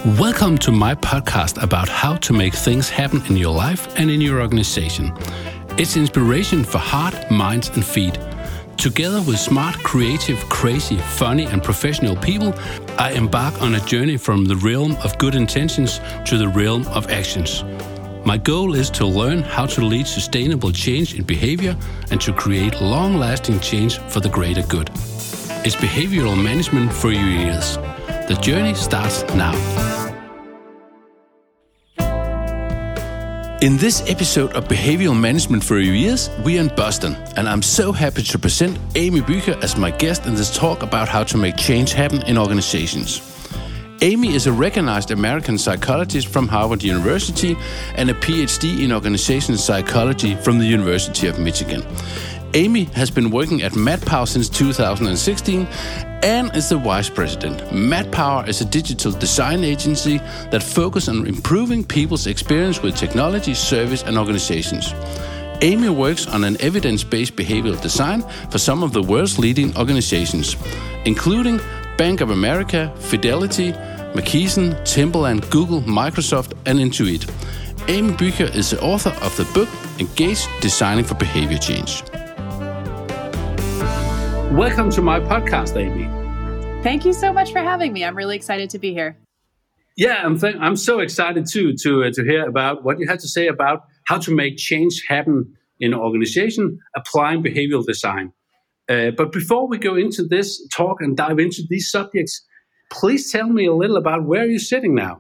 Welcome to my podcast about how to make things happen in your life and in your organization. It's inspiration for heart, minds, and feet. Together with smart, creative, crazy, funny, and professional people, I embark on a journey from the realm of good intentions to the realm of actions. My goal is to learn how to lead sustainable change in behavior and to create long-lasting change for the greater good. It's behavioral management for your ears. The journey starts now. In this episode of Behavioral Management for Your Ears, we are in Boston, and I'm so happy to present Amy Bücher as my guest in this talk about how to make change happen in organizations. Amy is a recognized American psychologist from Harvard University and a PhD in organizational psychology from the University of Michigan. Amy has been working at MadPower since 2016 and is the vice president. MadPower is a digital design agency that focuses on improving people's experience with technology, service, and organizations. Amy works on an evidence-based behavioral design for some of the world's leading organizations, including Bank of America, Fidelity, McKesson, Timberland, Google, Microsoft, and Intuit. Amy Bücher is the author of the book Engage, Designing for Behavior Change. Welcome to my podcast, Amy. Thank you so much for having me. I'm really excited to be here. Yeah, I'm so excited too to hear about what you had to say about how to make change happen in an organization, applying behavioral design. But before we go into this talk and dive into these subjects, please tell me a little about where you're sitting now.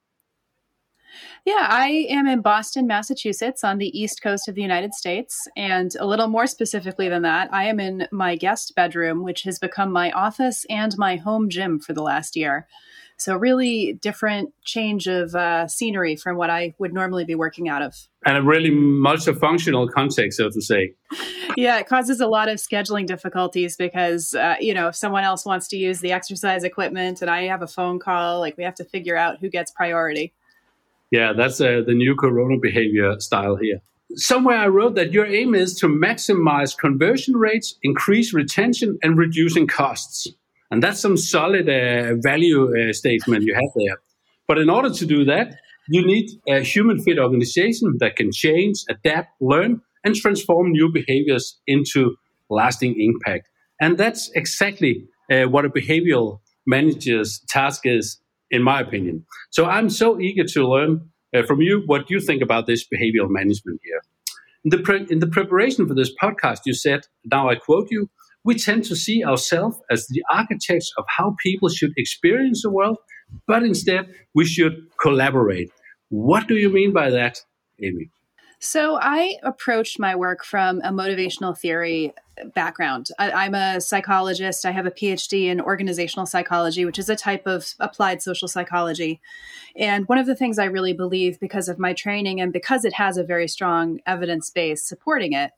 Yeah, I am in Boston, Massachusetts, on the East Coast of the United States. And a little more specifically than that, I am in my guest bedroom, which has become my office and my home gym for the last year. So really different change of scenery from what I would normally be working out of. And a really multifunctional context, so to say. Yeah, it causes a lot of scheduling difficulties because, if someone else wants to use the exercise equipment and I have a phone call, we have to figure out who gets priority. Yeah, that's the new Corona behavior style here. Somewhere I wrote that your aim is to maximize conversion rates, increase retention, and reducing costs. And that's some solid value statement you have there. But in order to do that, you need a human fit organization that can change, adapt, learn, and transform new behaviors into lasting impact. And that's exactly what a behavioral manager's task is, in my opinion. So I'm so eager to learn from you what you think about this behavioral management here. In the preparation for this podcast, you said, now I quote you, "We tend to see ourselves as the architects of how people should experience the world, but instead we should collaborate." What do you mean by that, Amy? So I approached my work from a motivational theory background. I'm a psychologist. I have a PhD in organizational psychology, which is a type of applied social psychology. And one of the things I really believe because of my training and because it has a very strong evidence base supporting it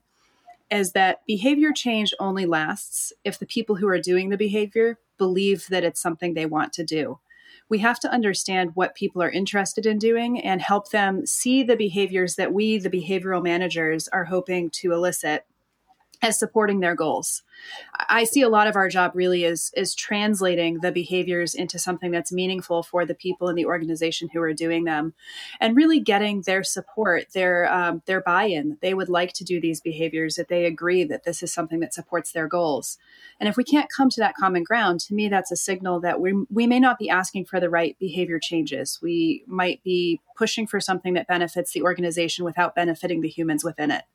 is that behavior change only lasts if the people who are doing the behavior believe that it's something they want to do. We have to understand what people are interested in doing and help them see the behaviors that we, the behavioral managers, are hoping to elicit as supporting their goals. I see a lot of our job really is translating the behaviors into something that's meaningful for the people in the organization who are doing them and really getting their support, their buy-in. They would like to do these behaviors, that they agree that this is something that supports their goals. And if we can't come to that common ground, to me, that's a signal that we may not be asking for the right behavior changes. We might be pushing for something that benefits the organization without benefiting the humans within it.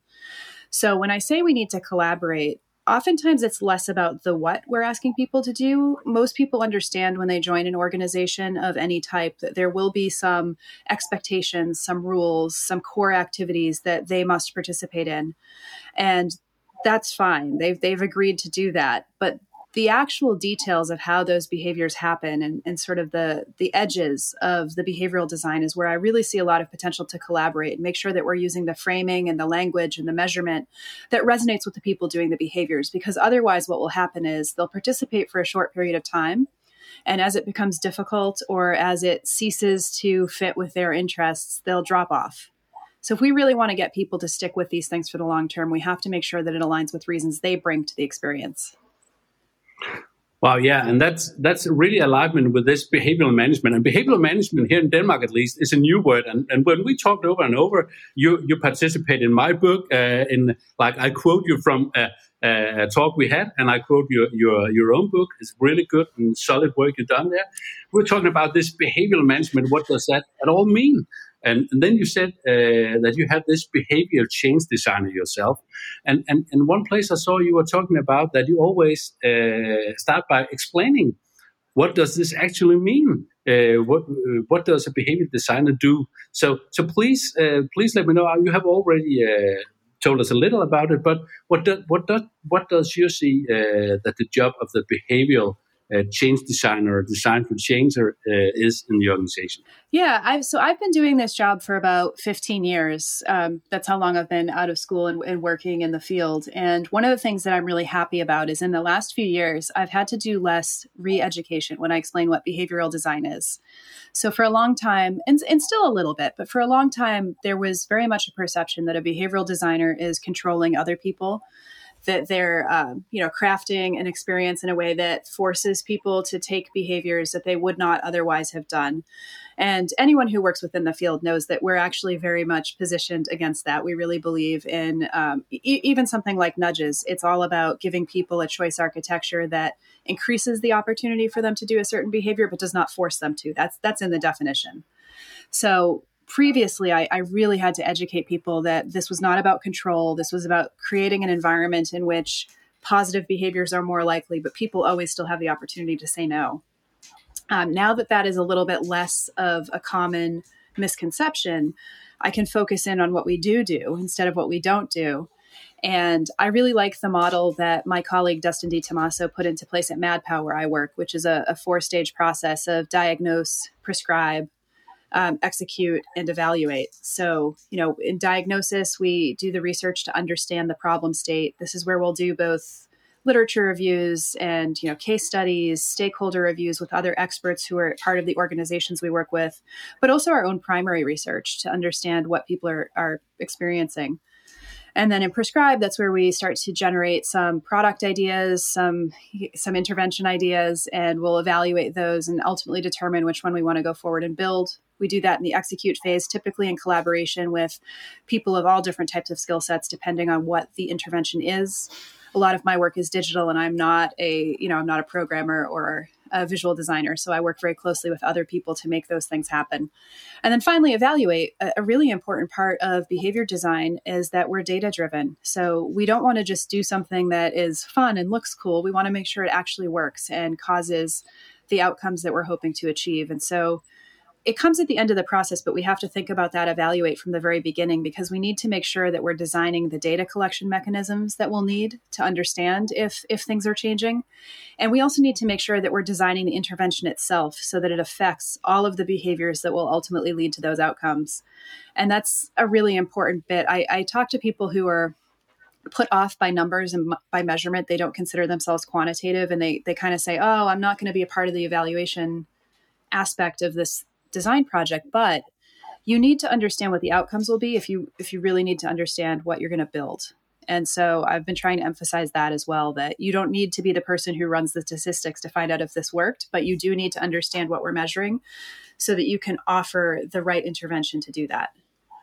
So when I say we need to collaborate, oftentimes it's less about the what we're asking people to do. Most people understand when they join an organization of any type that there will be some expectations, some rules, some core activities that they must participate in. And that's fine. They've agreed to do that. But the actual details of how those behaviors happen and sort of the edges of the behavioral design is where I really see a lot of potential to collaborate and make sure that we're using the framing and the language and the measurement that resonates with the people doing the behaviors. Because otherwise what will happen is they'll participate for a short period of time. And as it becomes difficult or as it ceases to fit with their interests, they'll drop off. So if we really want to get people to stick with these things for the long term, we have to make sure that it aligns with reasons they bring to the experience. Wow, yeah, and that's really alignment with this behavioral management. And behavioral management here in Denmark, at least, is a new word. And when we talked over and over, you participate in my book. In like I quote you from a talk we had, and I quote your own book. It's really good and solid work you've done there. We're talking about this behavioral management. What does that at all mean? And then you said that you had this behavior change designer yourself. And one place I saw you were talking about that you always start by explaining what does this actually mean? What does a behavior designer do? So please let me know. You have already told us a little about it, but what does you see that the job of the behavioral change designer or design for changer is in the organization? Yeah, I've been doing this job for about 15 years. That's how long I've been out of school and working in the field. And one of the things that I'm really happy about is in the last few years, I've had to do less re-education when I explain what behavioral design is. So for a long time, and still a little bit, but for a long time, there was very much a perception that a behavioral designer is controlling other people, that they're crafting an experience in a way that forces people to take behaviors that they would not otherwise have done. And anyone who works within the field knows that we're actually very much positioned against that. We really believe in even something like nudges. It's all about giving people a choice architecture that increases the opportunity for them to do a certain behavior, but does not force them to. That's in the definition. So previously, I really had to educate people that this was not about control. This was about creating an environment in which positive behaviors are more likely, but people always still have the opportunity to say no. Now that is a little bit less of a common misconception, I can focus in on what we do instead of what we don't do. And I really like the model that my colleague Dustin DiTomaso put into place at MadPow, where I work, which is a 4-stage process of diagnose, prescribe, execute, and evaluate. So, in diagnosis, we do the research to understand the problem state. This is where we'll do both literature reviews and, case studies, stakeholder reviews with other experts who are part of the organizations we work with, but also our own primary research to understand what people are experiencing. And then in prescribe, that's where we start to generate some product ideas, some intervention ideas, and we'll evaluate those and ultimately determine which one we want to go forward and build. We do that in the execute phase, typically in collaboration with people of all different types of skill sets, depending on what the intervention is. A lot of my work is digital, and I'm not a programmer or a visual designer. So I work very closely with other people to make those things happen. And then finally, evaluate. A really important part of behavior design is that we're data driven. So we don't want to just do something that is fun and looks cool. We want to make sure it actually works and causes the outcomes that we're hoping to achieve. And so it comes at the end of the process, but we have to think about that evaluate from the very beginning, because we need to make sure that we're designing the data collection mechanisms that we'll need to understand if things are changing. And we also need to make sure that we're designing the intervention itself so that it affects all of the behaviors that will ultimately lead to those outcomes. And that's a really important bit. I talk to people who are put off by numbers and by measurement. They don't consider themselves quantitative, and they kind of say, oh, I'm not going to be a part of the evaluation aspect of this design project. But you need to understand what the outcomes will be if you really need to understand what you're going to build. And so I've been trying to emphasize that as well, that you don't need to be the person who runs the statistics to find out if this worked, but you do need to understand what we're measuring so that you can offer the right intervention to do that.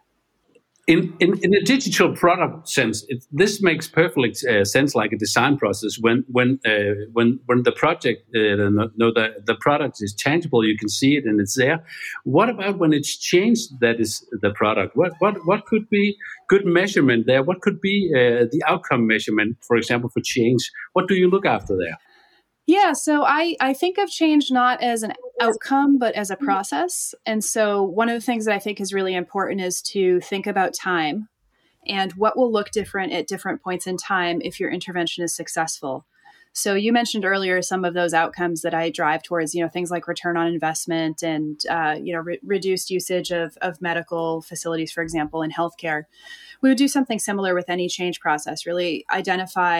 In a digital product sense, this makes perfect sense, like a design process. When the project, the product is tangible, you can see it and it's there. What about when it's changed? That is the product. What could be good measurement there? What could be the outcome measurement, for example, for change? What do you look after there? Yeah, so I think of change not as an outcome, but as a process. And so one of the things that I think is really important is to think about time and what will look different at different points in time if your intervention is successful. So you mentioned earlier some of those outcomes that I drive towards, things like return on investment and, reduced usage of medical facilities, for example, in healthcare. We would do something similar with any change process, really identify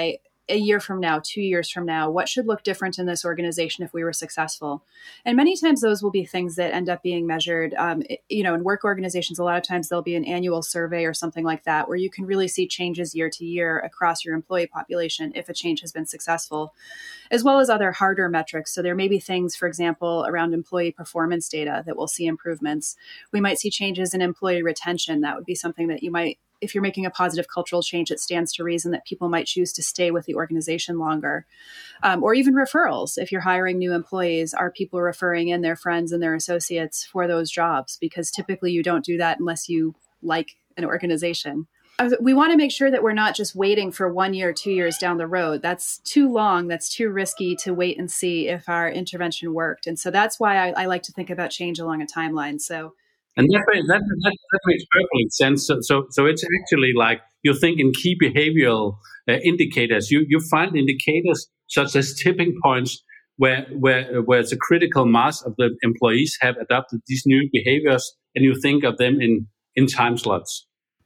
a year from now, 2 years from now, what should look different in this organization if we were successful? And many times those will be things that end up being measured. In work organizations, a lot of times there'll be an annual survey or something like that, where you can really see changes year to year across your employee population if a change has been successful, as well as other harder metrics. So there may be things, for example, around employee performance data that will see improvements. We might see changes in employee retention. That would be something that you might, if you're making a positive cultural change, it stands to reason that people might choose to stay with the organization longer. Or even referrals. If you're hiring new employees, are people referring in their friends and their associates for those jobs? Because typically you don't do that unless you like an organization. We want to make sure that we're not just waiting for 1 year, 2 years down the road. That's too long. That's too risky to wait and see if our intervention worked. And so that's why I like to think about change along a timeline. And that makes perfect sense. So it's actually like you think in key behavioral indicators. You find indicators such as tipping points where it's a critical mass of the employees have adopted these new behaviors, and you think of them in time slots.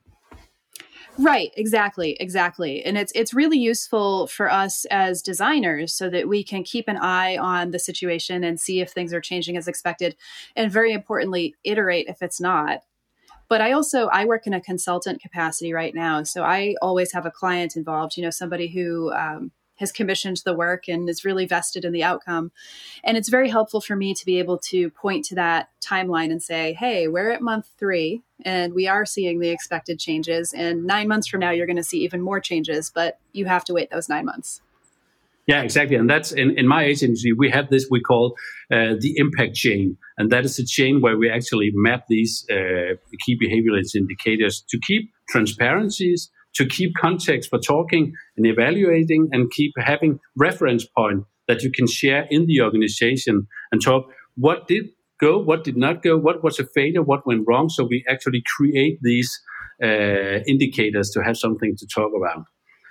Right, exactly. And it's really useful for us as designers so that we can keep an eye on the situation and see if things are changing as expected. And very importantly, iterate if it's not. But I work in a consultant capacity right now. So I always have a client involved, somebody who has commissioned the work and is really vested in the outcome. And it's very helpful for me to be able to point to that timeline and say, hey, we're at month 3 and we are seeing the expected changes. And 9 months from now, you're going to see even more changes, but you have to wait those 9 months. Yeah, exactly. And that's in my agency, we have this we call the impact chain. And that is a chain where we actually map these key behavioral indicators to keep transparencies, to keep context for talking and evaluating, and keep having reference point that you can share in the organization and talk what did go, what did not go, what was a failure, what went wrong. So we actually create these indicators to have something to talk about.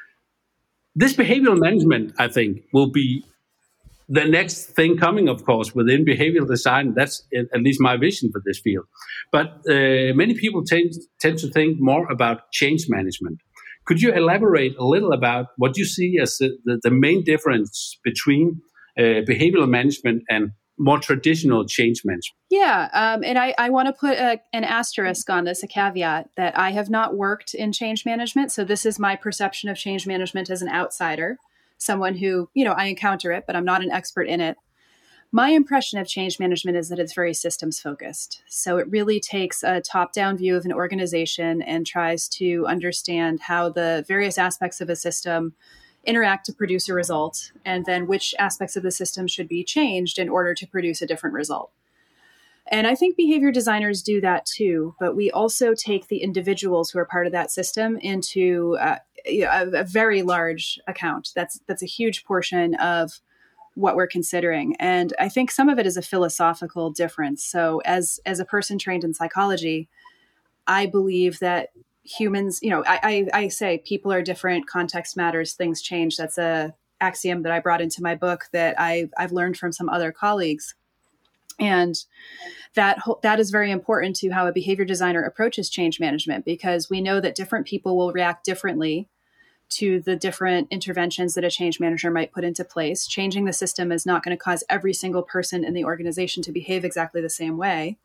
This behavioral management, I think, will be the next thing coming, of course, within behavioral design. That's at least my vision for this field. But many people tend to think more about change management. Could you elaborate a little about what you see as the main difference between behavioral management and more traditional change management? Yeah, and I want to put an asterisk on this, a caveat, that I have not worked in change management. So this is my perception of change management as an outsider, someone who, I encounter it, but I'm not an expert in it. My impression of change management is that it's very systems focused. So it really takes a top-down view of an organization and tries to understand how the various aspects of a system interact to produce a result, and then which aspects of the system should be changed in order to produce a different result. And I think behavior designers do that too, but we also take the individuals who are part of that system into a very large account. That's a huge portion of what we're considering. And I think some of it is a philosophical difference. So as a person trained in psychology, I believe that humans, I say people are different, context matters, things change. That's a axiom that I brought into my book that I've learned from some other colleagues. And that is very important to how a behavior designer approaches change management, because we know that different people will react differently to the different interventions that a change manager might put into place. Changing the system is not going to cause every single person in the organization to behave exactly the same way.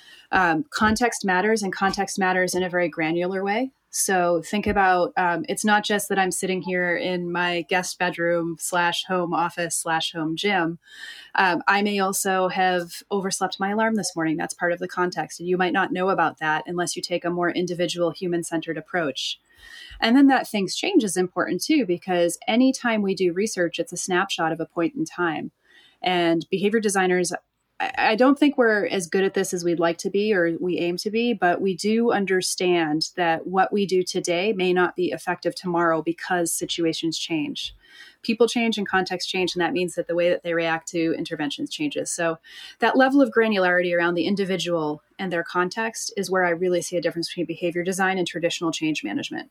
Context matters, and context matters in a very granular way. So think about, it's not just that I'm sitting here in my guest bedroom / home office / home gym. I may also have overslept my alarm this morning. That's part of the context. And you might not know about that unless you take a more individual, human-centered approach. And then that things change is important too, because anytime we do research, it's a snapshot of a point in time. And behavior designers, I don't think we're as good at this as we'd like to be or we aim to be, but we do understand that what we do today may not be effective tomorrow because situations change. People change and context change, and that means that the way that they react to interventions changes. So that level of granularity around the individual and their context is where I really see a difference between behavior design and traditional change management.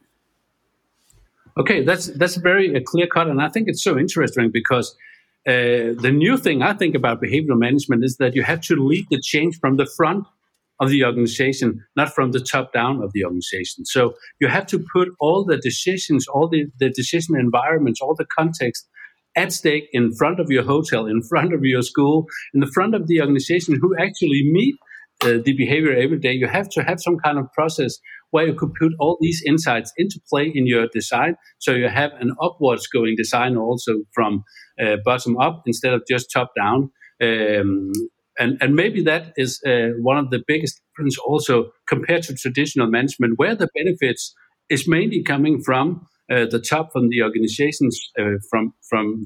Okay, that's very clear cut, and I think it's so interesting because the new thing I think about behavioral management is that you have to lead the change from the front of the organization, not from the top down of the organization. So you have to put all the decisions, all the decision environments, all the context at stake in front of your hotel, in front of your school, in the front of the organization who actually meet the behavior every day. You have to have some kind of process where you could put all these insights into play in your design, so you have an upwards going design also from bottom up instead of just top down. And maybe that is one of the biggest differences also compared to traditional management, where the benefits is mainly coming from the top, from the organizations, from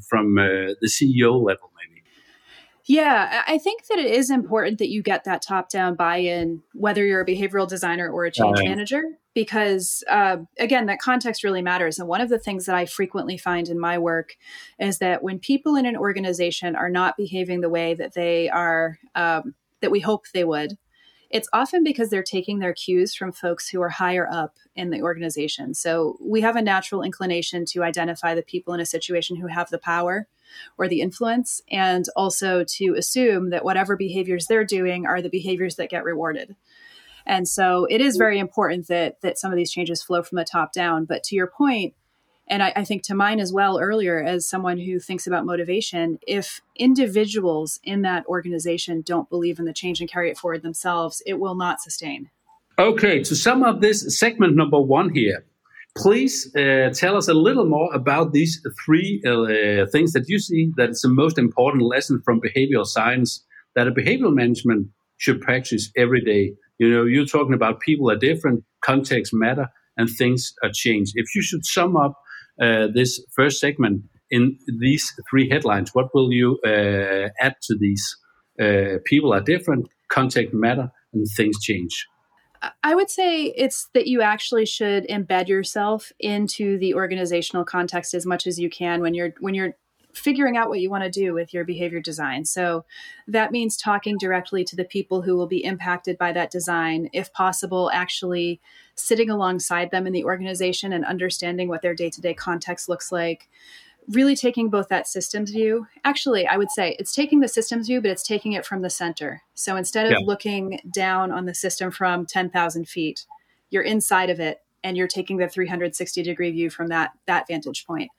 the CEO level, maybe. Yeah, I think that it is important that you get that top-down buy-in, whether you're a behavioral designer or a change manager, because, again, that context really matters. And one of the things that I frequently find in my work is that when people in an organization are not behaving the way that they are, that we hope they would, it's often because they're taking their cues from folks who are higher up in the organization. So we have a natural inclination to identify the people in a situation who have the power or the influence, and also to assume that whatever behaviors they're doing are the behaviors that get rewarded. And so it is very important that some of these changes flow from the top down. But to your point, and I think to mine as well earlier, as someone who thinks about motivation, if individuals in that organization don't believe in the change and carry it forward themselves, it will not sustain. Okay, to sum up this segment number 1 here, please tell us a little more about these 3 things that you see that is the most important lesson from behavioral science that a behavioral management should practice every day. You know, you're talking about people are different, context matter, and things are changed. If you should sum up this first segment in these 3 headlines, what will you add to these? People are different, context matter, and things change. I would say it's that you actually should embed yourself into the organizational context as much as you can when you're figuring out what you want to do with your behavior design. So that means talking directly to the people who will be impacted by that design, if possible, actually sitting alongside them in the organization and understanding what their day-to-day context looks like. Really taking both that systems view. Actually, I would say it's taking the systems view, but it's taking it from the center. So instead of looking down on the system from 10,000 feet, you're inside of it and you're taking the 360-degree view from that vantage point.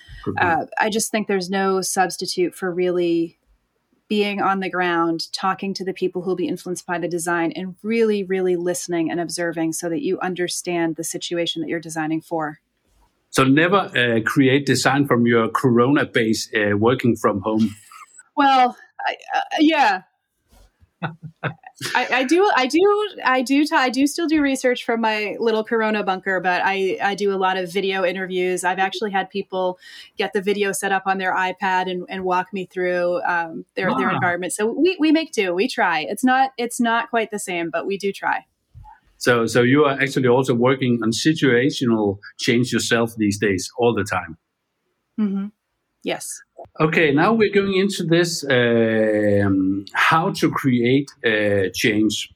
I just think there's no substitute for really being on the ground, talking to the people who will be influenced by the design, and really, really listening and observing so that you understand the situation that you're designing for. So never create design from your Corona base working from home. Well, yeah. I do still do research from my little Corona bunker, but I do a lot of video interviews. I've actually had people get the video set up on their iPad and walk me through their environment. So we make do. We try. It's not quite the same, but we do try. So you are actually also working on situational change yourself these days, all the time. Mm-hmm. Yes. Okay, now we're going into this how to create change.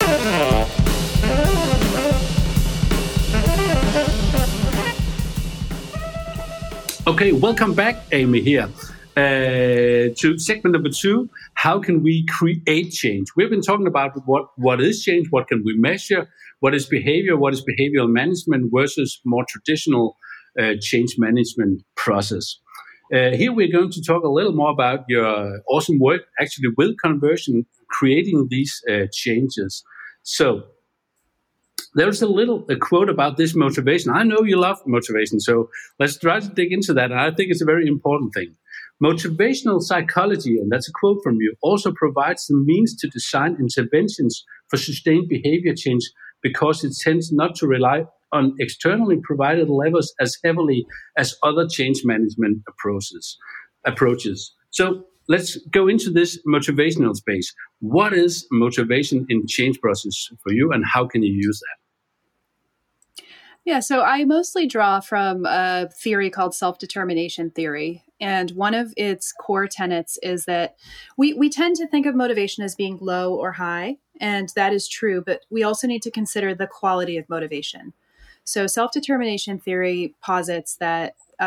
Okay, welcome back, Amy, here. To segment number 2, how can we create change? We've been talking about what is change, what can we measure, what is behavior, what is behavioral management versus more traditional change management process. Here we're going to talk a little more about your awesome work actually with conversion, creating these changes. So there's a quote about this motivation. I know you love motivation, so let's try to dig into that. And I think it's a very important thing. Motivational psychology, and that's a quote from you, also provides the means to design interventions for sustained behavior change because it tends not to rely on externally provided levers as heavily as other change management approaches. So let's go into this motivational space. What is motivation in change process for you, and how can you use that? Yeah, so I mostly draw from a theory called self-determination theory. And one of its core tenets is that we tend to think of motivation as being low or high, and that is true, but we also need to consider the quality of motivation. So self-determination theory posits that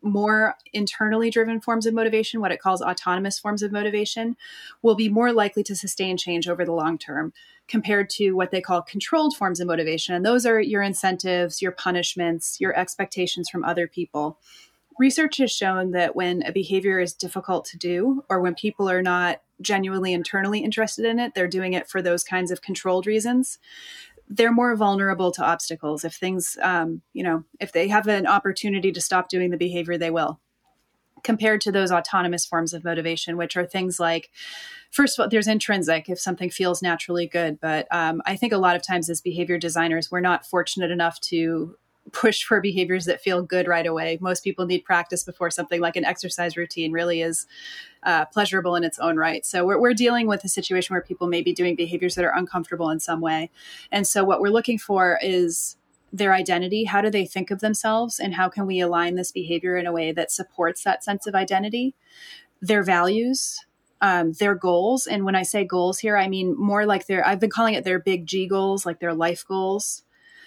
more internally driven forms of motivation, what it calls autonomous forms of motivation, will be more likely to sustain change over the long term compared to what they call controlled forms of motivation. And those are your incentives, your punishments, your expectations from other people. Research has shown that when a behavior is difficult to do, or when people are not genuinely internally interested in it, they're doing it for those kinds of controlled reasons, they're more vulnerable to obstacles. If things, if they have an opportunity to stop doing the behavior, they will. Compared to those autonomous forms of motivation, which are things like, first of all, there's intrinsic, if something feels naturally good. But I think a lot of times as behavior designers, we're not fortunate enough to push for behaviors that feel good right away. Most people need practice before something like an exercise routine really is pleasurable in its own right. So we're dealing with a situation where people may be doing behaviors that are uncomfortable in some way. And so what we're looking for is their identity. How do they think of themselves? And how can we align this behavior in a way that supports that sense of identity? Their values, their goals. And when I say goals here, I mean more like I've been calling it their big G goals, like their life goals.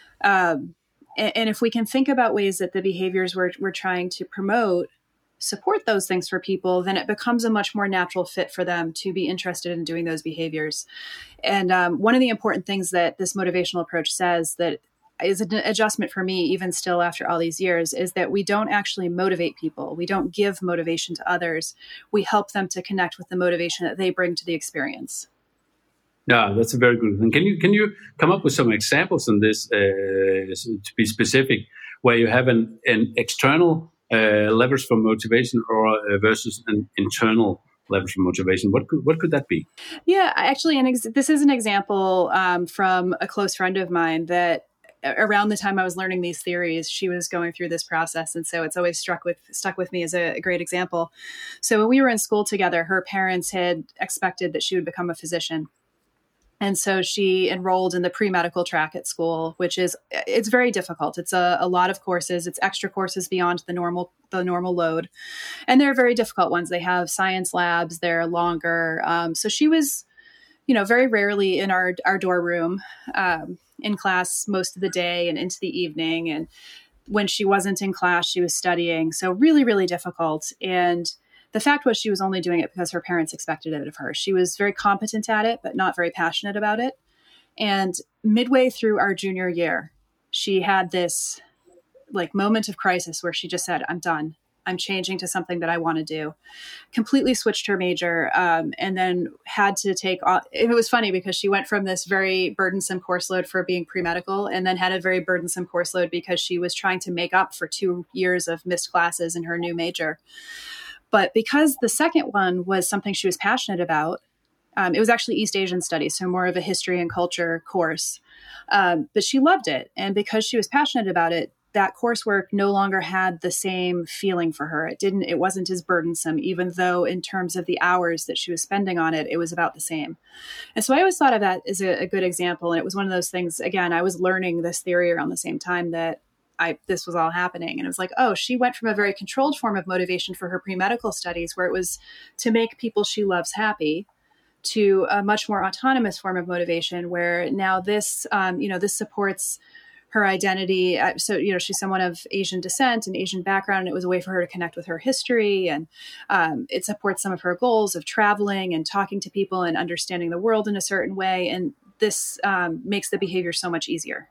And if we can think about ways that the behaviors we're trying to promote support those things for people, then it becomes a much more natural fit for them to be interested in doing those behaviors. And one of the important things that this motivational approach says that is an adjustment for me, even still after all these years, is that we don't actually motivate people. We don't give motivation to others. We help them to connect with the motivation that they bring to the experience. Yeah, that's a very good thing. Can you come up with some examples on this, to be specific, where you have an external leverage for motivation or versus an internal leverage for motivation? What could that be? Yeah, actually, this is an example from a close friend of mine that around the time I was learning these theories, she was going through this process. And so it's always stuck with me as a great example. So when we were in school together, her parents had expected that she would become a physician. And so she enrolled in the pre-medical track at school, it's very difficult. It's a lot of courses. It's extra courses beyond the normal load. And they're very difficult ones. They have science labs. They're longer. So she was, very rarely in our dorm room, in class most of the day and into the evening. And when she wasn't in class, she was studying. So really, really difficult. And the fact was she was only doing it because her parents expected it of her. She was very competent at it, but not very passionate about it. And midway through our junior year, she had this moment of crisis where she just said, I'm done. I'm changing to something that I want to do. Completely switched her major, and then had to take it was funny because she went from this very burdensome course load for being pre-medical and then had a very burdensome course load because she was trying to make up for 2 years of missed classes in her new major. But because the second one was something she was passionate about, it was actually East Asian studies, so more of a history and culture course. But she loved it. And because she was passionate about it, that coursework no longer had the same feeling for her. It wasn't as burdensome, even though in terms of the hours that she was spending on it, it was about the same. And so I always thought of that as a good example. And it was one of those things, again, I was learning this theory around the same time that this was all happening. And it was like, oh, she went from a very controlled form of motivation for her pre-medical studies, where it was to make people she loves happy, to a much more autonomous form of motivation, where now this supports her identity. So, she's someone of Asian descent and Asian background, and it was a way for her to connect with her history. And it supports some of her goals of traveling and talking to people and understanding the world in a certain way. And this makes the behavior so much easier.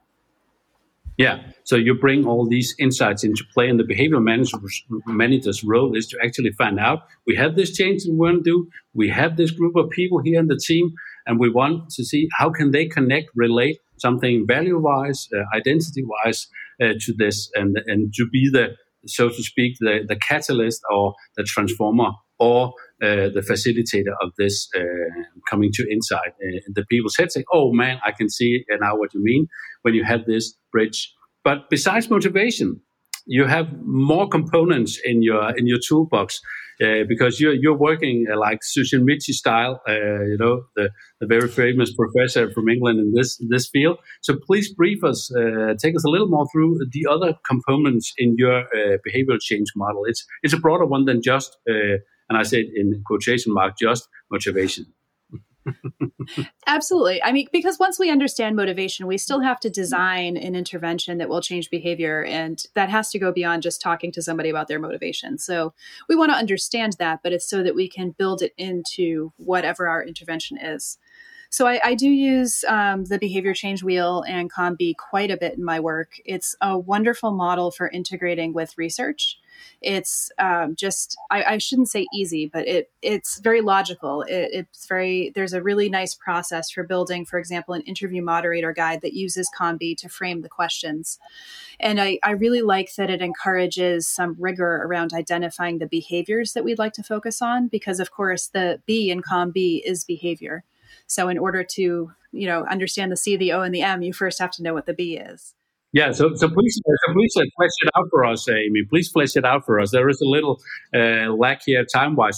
Yeah, so you bring all these insights into play, and the behavioral manager's role is to actually find out, we have this change we want to do, we have this group of people here in the team, and we want to see how can they connect, relate something value-wise, identity-wise to this, and to be the, so to speak, the catalyst or the transformer or the facilitator of this coming to insight. The people's head say, oh man, I can see now what you mean when you have this bridge. But besides motivation, you have more components in your toolbox because you're working like Sushin Michi style, the very famous professor from England in this field. So please brief us, take us a little more through the other components in your behavioral change model. It's a broader one than just, and I said in quotation mark, just motivation. Absolutely. I mean, because once we understand motivation, we still have to design an intervention that will change behavior. And that has to go beyond just talking to somebody about their motivation. So we want to understand that, but it's so that we can build it into whatever our intervention is. So I do use the behavior change wheel and COM-B quite a bit in my work. It's a wonderful model for integrating with research. It's I shouldn't say easy, but it's very logical. There's a really nice process for building, for example, an interview moderator guide that uses COM-B to frame the questions. And I really like that it encourages some rigor around identifying the behaviors that we'd like to focus on, because of course the B in COM-B is behavior. So in order to, understand the C, the O, and the M, you first have to know what the B is. Yeah, so please flesh it out for us, Amy. Please flesh it out for us. There is a little lack here time-wise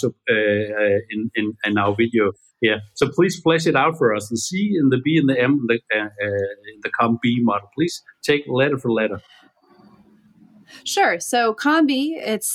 in our video here. So please flesh it out for us. The C and the B and the M, the COM-B model. Please take letter for letter. Sure. So COM-B, it's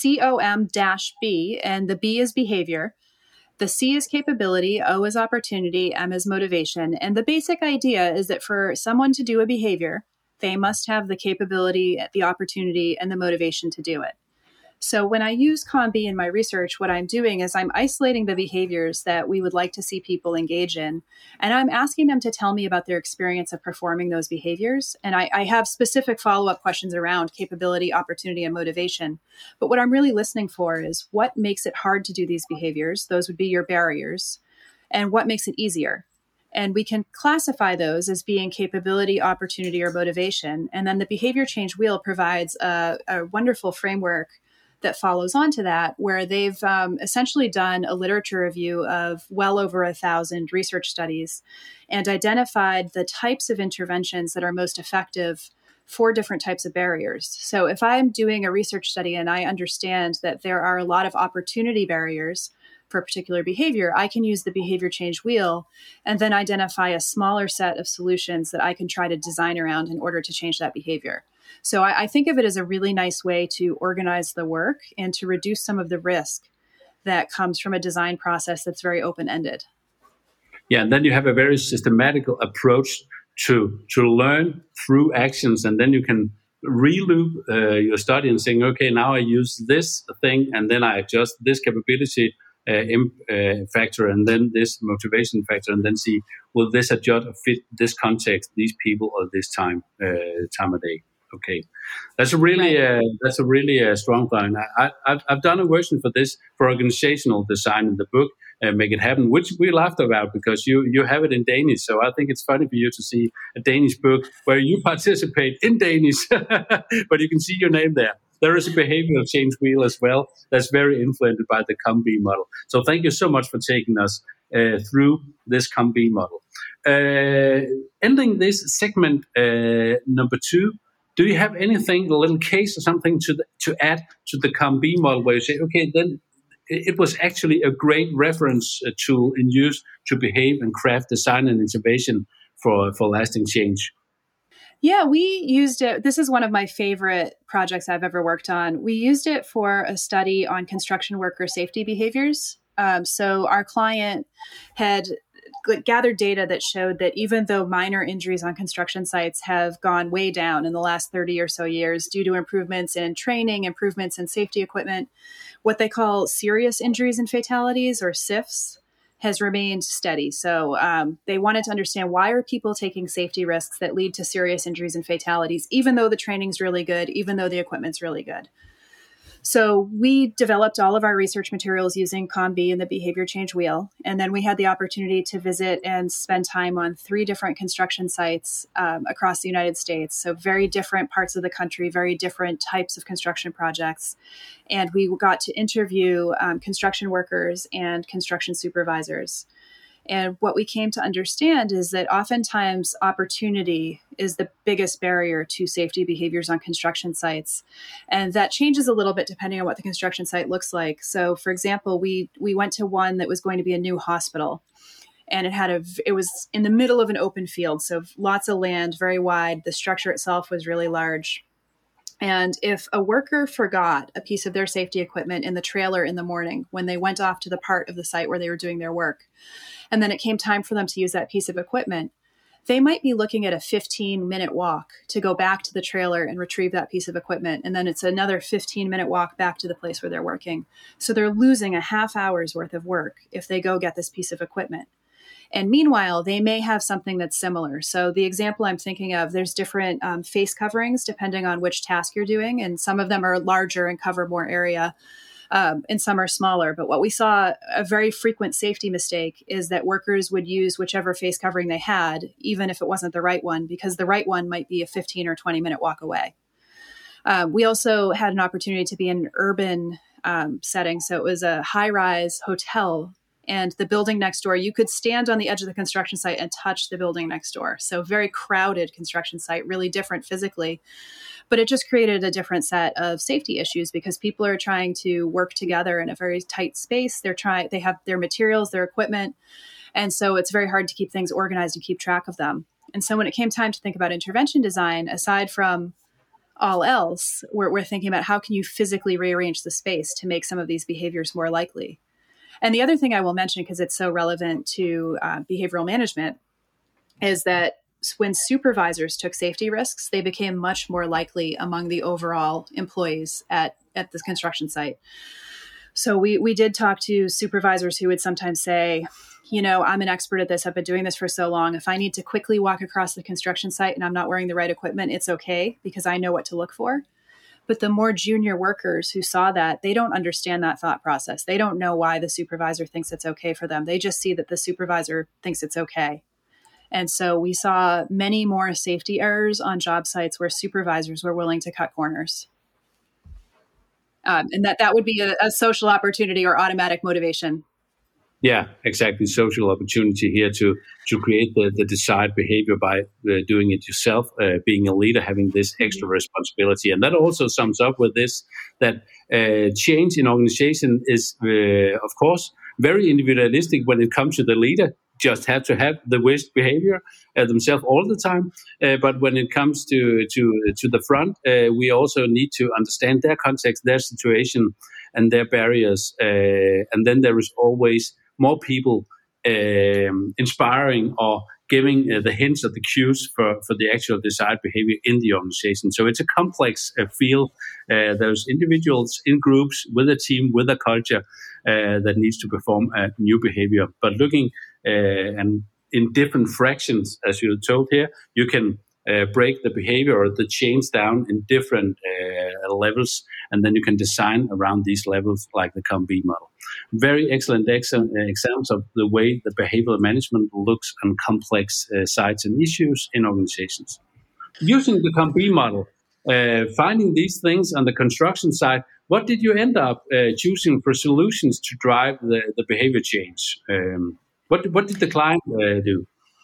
COM-B, and the B is behavior. The C is capability, O is opportunity, M is motivation. And the basic idea is that for someone to do a behavior, they must have the capability, the opportunity, and the motivation to do it. So when I use COM-B in my research, what I'm doing is I'm isolating the behaviors that we would like to see people engage in, and I'm asking them to tell me about their experience of performing those behaviors. And I have specific follow-up questions around capability, opportunity, and motivation. But what I'm really listening for is what makes it hard to do these behaviors. Those would be your barriers. And what makes it easier. And we can classify those as being capability, opportunity, or motivation. And then the behavior change wheel provides a wonderful framework that follows on to that, where they've essentially done a literature review of well over 1,000 research studies and identified the types of interventions that are most effective for different types of barriers. So if I'm doing a research study and I understand that there are a lot of opportunity barriers for a particular behavior, I can use the behavior change wheel and then identify a smaller set of solutions that I can try to design around in order to change that behavior. So I think of it as a really nice way to organize the work and to reduce some of the risk that comes from a design process that's very open-ended. Yeah, and then you have a very systematic approach to learn through actions, and then you can reloop your study and saying, okay, now I use this thing, and then I adjust this capability factor, and then this motivation factor, and then see, will this adjust or fit this context, these people, or this time of day? Okay, that's a really strong plan. I've done a version for this for organizational design in the book, Make It Happen, which we laughed about because you have it in Danish. So I think it's funny for you to see a Danish book where you participate in Danish, but you can see your name there. There is a behavioral change wheel as well that's very influenced by the COM-B model. So thank you so much for taking us through this COM-B model. Ending this segment number 2, do you have anything, a little case or something to add to the COM-B model where you say, okay, then it was actually a great reference tool in use to behave and craft design and innovation for lasting change? Yeah, we used it. This is one of my favorite projects I've ever worked on. We used it for a study on construction worker safety behaviors. So our client had gathered data that showed that even though minor injuries on construction sites have gone way down in the last 30 or so years due to improvements in training, improvements in safety equipment, what they call serious injuries and fatalities, or SIFs, has remained steady. So they wanted to understand, why are people taking safety risks that lead to serious injuries and fatalities, even though the training's really good, even though the equipment's really good. So we developed all of our research materials using COM-B and the behavior change wheel. And then we had the opportunity to visit and spend time on 3 different construction sites across the United States. So very different parts of the country, very different types of construction projects. And we got to interview construction workers and construction supervisors. And what we came to understand is that oftentimes opportunity is the biggest barrier to safety behaviors on construction sites. And that changes a little bit depending on what the construction site looks like. So for example, we went to one that was going to be a new hospital. And it was in the middle of an open field. So lots of land, very wide. The structure itself was really large. And if a worker forgot a piece of their safety equipment in the trailer in the morning when they went off to the part of the site where they were doing their work, and then it came time for them to use that piece of equipment, they might be looking at a 15-minute walk to go back to the trailer and retrieve that piece of equipment. And then it's another 15-minute walk back to the place where they're working. So they're losing a half hour's worth of work if they go get this piece of equipment. And meanwhile, they may have something that's similar. So the example I'm thinking of, there's different face coverings depending on which task you're doing. And some of them are larger and cover more area, and some are smaller. But what we saw, a very frequent safety mistake, is that workers would use whichever face covering they had, even if it wasn't the right one, because the right one might be a 15 or 20-minute walk away. We also had an opportunity to be in an urban setting. So it was a high-rise hotel. And the building next door, you could stand on the edge of the construction site and touch the building next door. So very crowded construction site, really different physically. But it just created a different set of safety issues because people are trying to work together in a very tight space. They have their materials, their equipment. And so it's very hard to keep things organized and keep track of them. And so when it came time to think about intervention design, aside from all else, we're thinking about how can you physically rearrange the space to make some of these behaviors more likely. And the other thing I will mention, because it's so relevant to behavioral management, is that when supervisors took safety risks, they became much more likely among the overall employees at this construction site. So we did talk to supervisors who would sometimes say, I'm an expert at this. I've been doing this for so long. If I need to quickly walk across the construction site and I'm not wearing the right equipment, it's okay because I know what to look for. But the more junior workers who saw that, they don't understand that thought process. They don't know why the supervisor thinks it's okay for them. They just see that the supervisor thinks it's okay. And so we saw many more safety errors on job sites where supervisors were willing to cut corners. And that would be a social opportunity or automatic motivation. Yeah, exactly. Social opportunity here to create the desired behavior by doing it yourself, being a leader, having this extra responsibility. And that also sums up with this, that change in organization is, of course, very individualistic when it comes to the leader. Just have to have the worst behavior themselves all the time. But when it comes to the front, we also need to understand their context, their situation, and their barriers. And then there is always more people inspiring or giving the hints or the cues for the actual desired behavior in the organization. So it's a complex field. There's individuals in groups with a team, with a culture that needs to perform a new behavior. But looking and in different fractions, as you told here, you can break the behavior or the change down in different levels, and then you can design around these levels like the COM-B model. Very excellent examples of the way the behavioral management looks on complex sites and issues in organizations. Using the COM-B model, finding these things on the construction side, what did you end up choosing for solutions to drive the behavior change? What did the client do?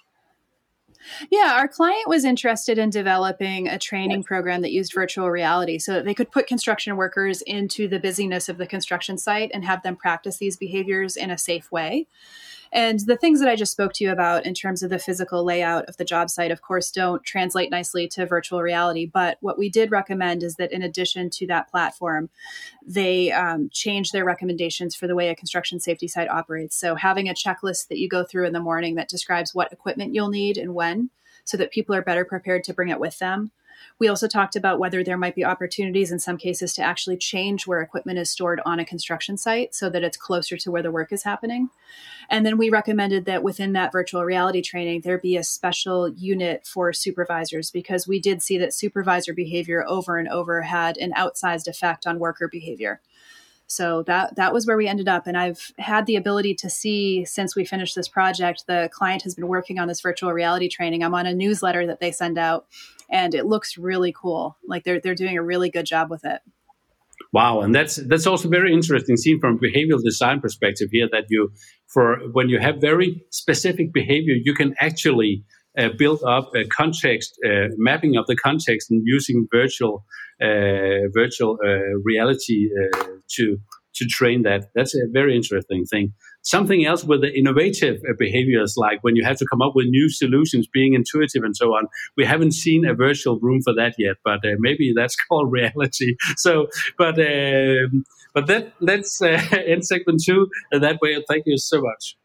Yeah, our client was interested in developing a training program that used virtual reality so that they could put construction workers into the busyness of the construction site and have them practice these behaviors in a safe way. And the things that I just spoke to you about in terms of the physical layout of the job site, of course, don't translate nicely to virtual reality. But what we did recommend is that in addition to that platform, they change their recommendations for the way a construction safety site operates. So having a checklist that you go through in the morning that describes what equipment you'll need and when, so that people are better prepared to bring it with them. We also talked about whether there might be opportunities in some cases to actually change where equipment is stored on a construction site so that it's closer to where the work is happening. And then we recommended that within that virtual reality training, there be a special unit for supervisors, because we did see that supervisor behavior over and over had an outsized effect on worker behavior. So that was where we ended up. And I've had the ability to see, since we finished this project, the client has been working on this virtual reality training. I'm on a newsletter that they send out, and it looks really cool. Like they're doing a really good job with it. Wow, and that's also very interesting, seen from a behavioral design perspective here, that when you have very specific behavior, you can actually build up a context, mapping of the context, and using virtual reality to train that. That's a very interesting thing. Something else with the innovative behaviors, like when you have to come up with new solutions, being intuitive and so on. We haven't seen a virtual room for that yet, but maybe that's called reality. So, but let's end segment 2 that way. Thank you so much.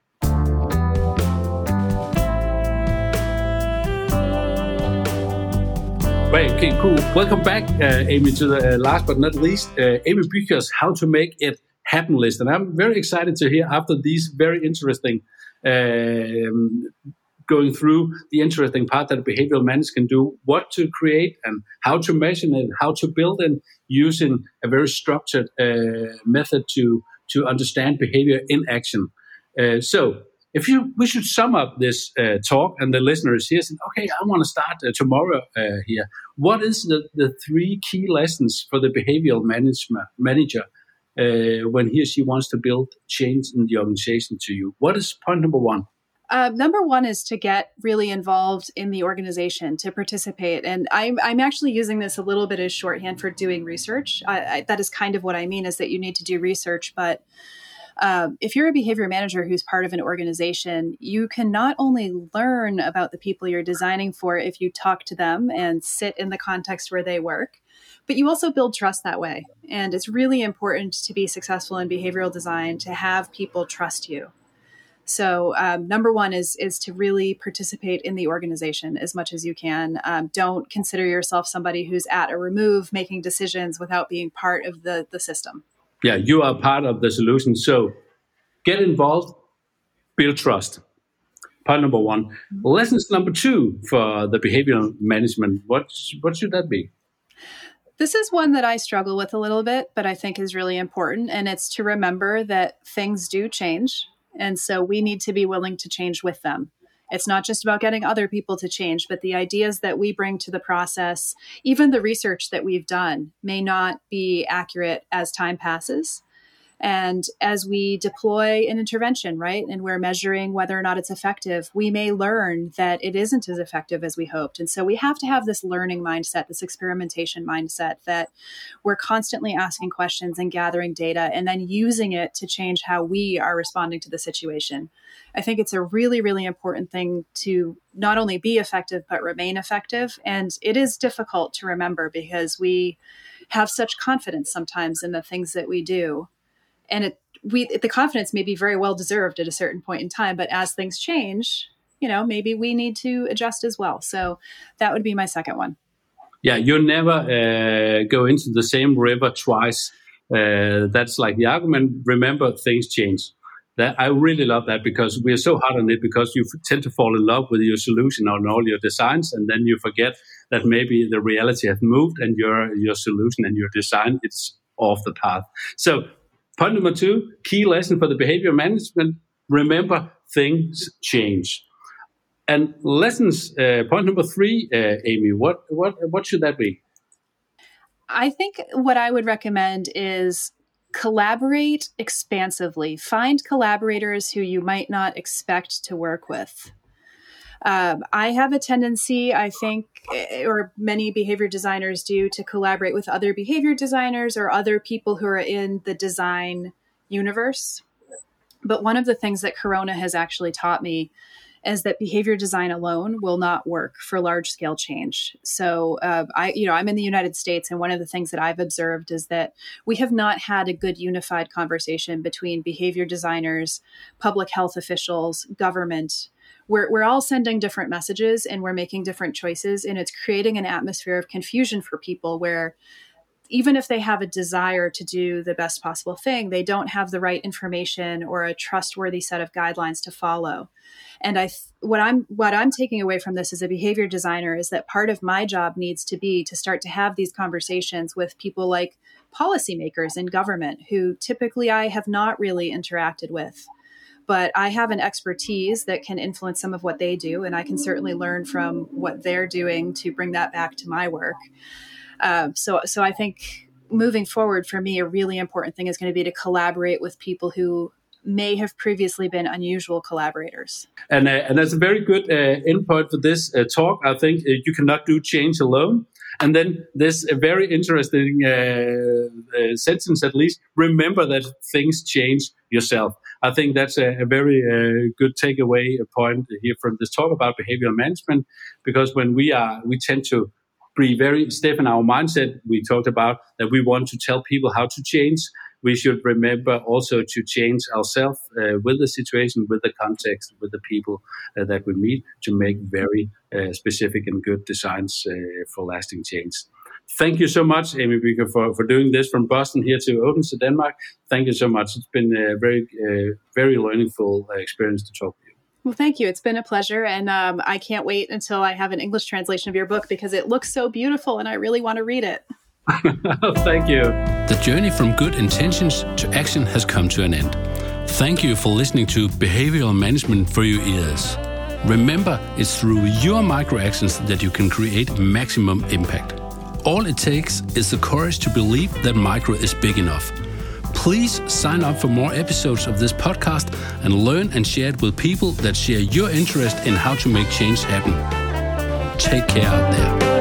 Right, okay, cool. Welcome back, Amy, to the last but not least, Amy Bücher's How to Make It Happen list. And I'm very excited to hear, after these very interesting, going through the interesting part that behavioral managers can do, what to create and how to measure it, how to build it, using a very structured method to understand behavior in action. So we should sum up this talk, and the listeners here say, okay, I want to start tomorrow here. What is the 3 key lessons for the behavioral manager when he or she wants to build change in the organization to you? What is point number 1? Number 1 is to get really involved in the organization, to participate. And I'm actually using this a little bit as shorthand for doing research. That is kind of what I mean, is that you need to do research, but if you're a behavior manager who's part of an organization, you can not only learn about the people you're designing for if you talk to them and sit in the context where they work, but you also build trust that way. And it's really important to be successful in behavioral design to have people trust you. So number 1 is to really participate in the organization as much as you can. Don't consider yourself somebody who's at a remove making decisions without being part of the system. Yeah, you are part of the solution. So get involved, build trust. Part number 1. Lessons number 2 for the behavioral management. What should that be? This is one that I struggle with a little bit, but I think is really important. And it's to remember that things do change. And so we need to be willing to change with them. It's not just about getting other people to change, but the ideas that we bring to the process, even the research that we've done, may not be accurate as time passes. And as we deploy an intervention, right, and we're measuring whether or not it's effective, we may learn that it isn't as effective as we hoped. And so we have to have this learning mindset, this experimentation mindset, that we're constantly asking questions and gathering data and then using it to change how we are responding to the situation. I think it's a really, really important thing to not only be effective, but remain effective. And it is difficult to remember because we have such confidence sometimes in the things that we do. And the confidence may be very well deserved at a certain point in time, but as things change, maybe we need to adjust as well. So that would be my second one. Yeah, you never go into the same river twice. That's like the argument. Remember, things change. That I really love that, because we are so hard on it, because you tend to fall in love with your solution and all your designs, and then you forget that maybe the reality has moved and your solution and your design is off the path. So point number 2, key lesson for the behavior management: remember, things change. And lessons, point number 3, Amy, what should that be? I think what I would recommend is collaborate expansively. Find collaborators who you might not expect to work with. I have a tendency, I think, or many behavior designers do, to collaborate with other behavior designers or other people who are in the design universe. But one of the things that Corona has actually taught me is that behavior design alone will not work for large-scale change. So I'm in the United States, and one of the things that I've observed is that we have not had a good unified conversation between behavior designers, public health officials, government. We're all sending different messages and we're making different choices, and it's creating an atmosphere of confusion for people where even if they have a desire to do the best possible thing, they don't have the right information or a trustworthy set of guidelines to follow. And what I'm taking away from this as a behavior designer is that part of my job needs to be to start to have these conversations with people like policymakers in government, who typically I have not really interacted with. But I have an expertise that can influence some of what they do, and I can certainly learn from what they're doing to bring that back to my work. So I think moving forward, for me, a really important thing is going to be to collaborate with people who may have previously been unusual collaborators. And that's a very good input for this talk. I think you cannot do change alone. And then this very interesting sentence, at least, remember that things change yourself. I think that's a very good takeaway point here from this talk about behavioral management, because when we tend to be very stiff in our mindset. We talked about that we want to tell people how to change. We should remember also to change ourselves with the situation, with the context, with the people that we meet, to make very specific and good designs for lasting change. Thank you so much, Amy Bücher, for doing this from Boston here to Odense, Denmark. Thank you so much. It's been a very learningful experience to talk to you. Well, thank you. It's been a pleasure. And I can't wait until I have an English translation of your book because it looks so beautiful and I really want to read it. Thank you. The journey from good intentions to action has come to an end. Thank you for listening to Behavioral Management for Your Ears. Remember, it's through your micro-actions that you can create maximum impact. All it takes is the courage to believe that micro is big enough. Please sign up for more episodes of this podcast and learn and share it with people that share your interest in how to make change happen. Take care out there.